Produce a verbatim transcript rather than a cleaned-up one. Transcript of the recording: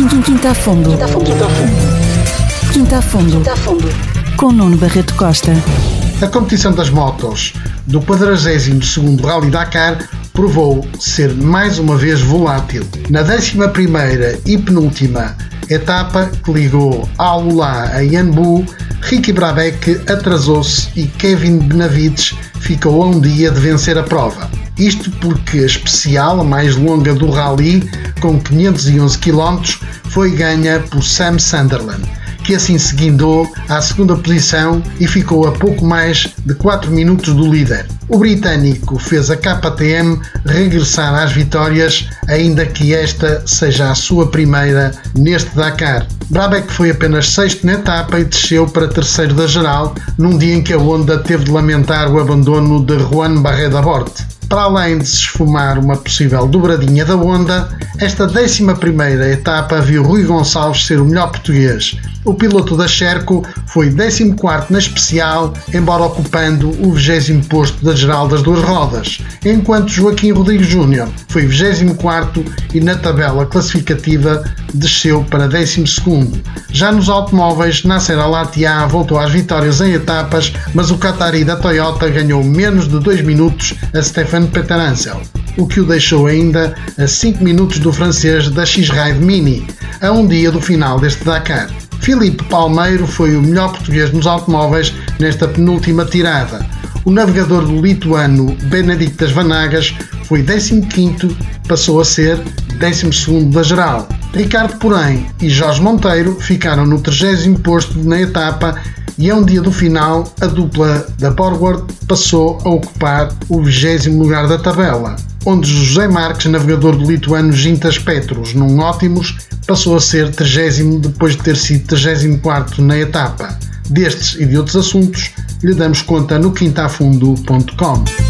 Quinta a fundo. Quinta a fundo. Quinta a fundo. Quinta a fundo. Com Nuno Barreto Costa. A competição das motos do quadragésimo segundo Rally Dakar provou ser mais uma vez volátil. Na décima primeira e penúltima etapa que ligou Alulá a Yanbu, Ricky Brabec atrasou-se e Kevin Benavides ficou a um dia de vencer a prova. Isto porque a especial, a mais longa do rally, com quinhentos e onze quilómetros, foi ganha por Sam Sunderland, que assim se guindou à segunda posição e ficou a pouco mais de quatro minutos do líder. O britânico fez a K T M regressar às vitórias, ainda que esta seja a sua primeira neste Dakar. Brabec foi apenas sexto na etapa e desceu para terceiro da geral, num dia em que a Honda teve de lamentar o abandono de Juan Barreda Borte. Para além de se esfumar uma possível dobradinha da Honda, esta décima primeira etapa viu Rui Gonçalves ser o melhor português. O piloto da Sherco foi décimo quarto na especial, embora ocupando o vigésimo posto da geral das duas rodas, enquanto Joaquim Rodrigues Júnior foi vigésimo quarto e na tabela classificativa desceu para décimo segundo. Já nos automóveis, Nasser Al-Attiyah voltou às vitórias em etapas, mas o Qatari da Toyota ganhou menos de dois minutos a Stéphane Peterhansel, o que o deixou ainda a cinco minutos do francês da X-Ride Mini, a um dia do final deste Dakar. Filipe Palmeiro foi o melhor português nos automóveis nesta penúltima tirada. O navegador do lituano Benedictas Vanagas foi décimo quinto, passou a ser décimo segundo da geral. Ricardo Porém e Jorge Monteiro ficaram no trigésimo posto na etapa e a um dia do final a dupla da Borgward passou a ocupar o vigésimo lugar da tabela, onde José Marques, navegador do lituano Gintas Petros, num Optimus, passou a ser trigésimo depois de ter sido trigésimo quarto na etapa. Destes e de outros assuntos lhe damos conta no quinta a fundo ponto com.